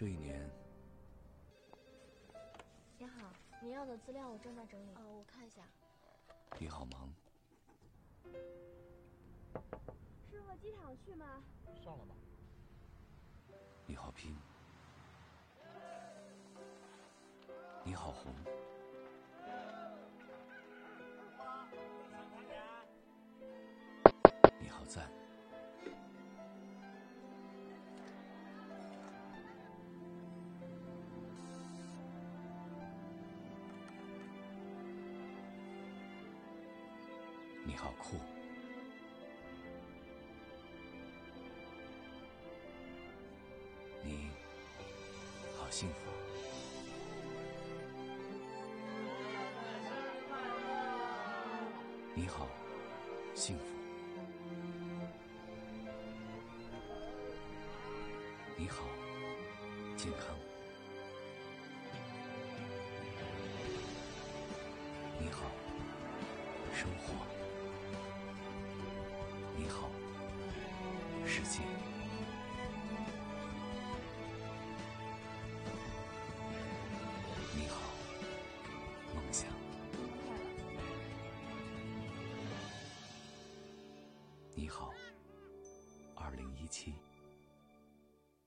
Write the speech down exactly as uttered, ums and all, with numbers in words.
这一年， 您好，您要的资料我正在整理。哦，我看一下。 你好忙。 是和机场去吗？ 上了吧。 你好拼。你好红。你好赞。你好酷。你好幸福。你好幸福。你好健康。你好生活。你好世界。你好梦想。你好二零一七。